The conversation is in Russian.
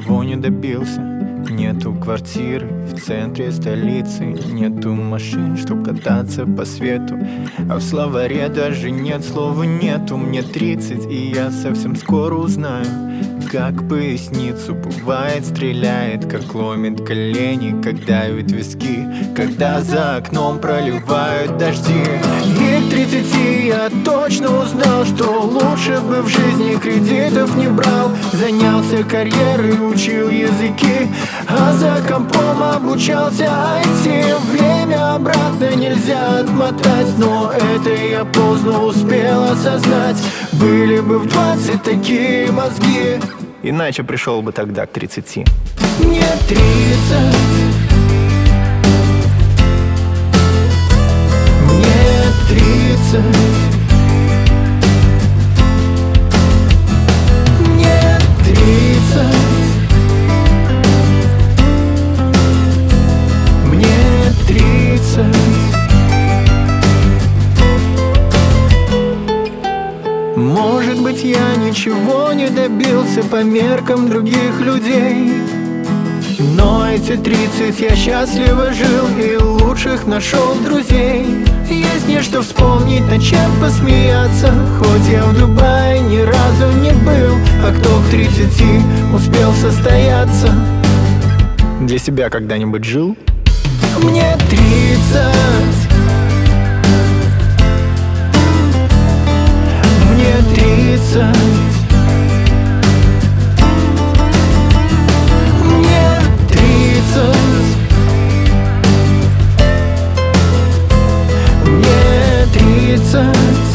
ничего не добился. Нету квартиры в центре столицы, нету машин, чтоб кататься по свету, а в словаре даже нет слова нету. Мне 30, и я совсем скоро узнаю, как поясницу бывает стреляет, как ломит колени, как давит виски, когда за окном проливают дожди. И к 30 я точно узнал, что лучше бы в жизни кредитов не брал. Занялся карьерой, учил языки, а за компом обучался IT. Время обратно нельзя отмотать, но это я поздно успел осознать. Были бы в 20 такие мозги, иначе пришел бы тогда к 30. Мне 30, мне 30, мне 30, мне 30. Может быть, я ничего не добился по меркам других людей, но эти 30 я счастливо жил и лучших нашел друзей. Есть не что вспомнить, над чем посмеяться, хоть я в Дубае ни разу не был. А кто к 30 успел состояться, для себя когда-нибудь жил? Мне 30, мне 30, мне 30, мне 30.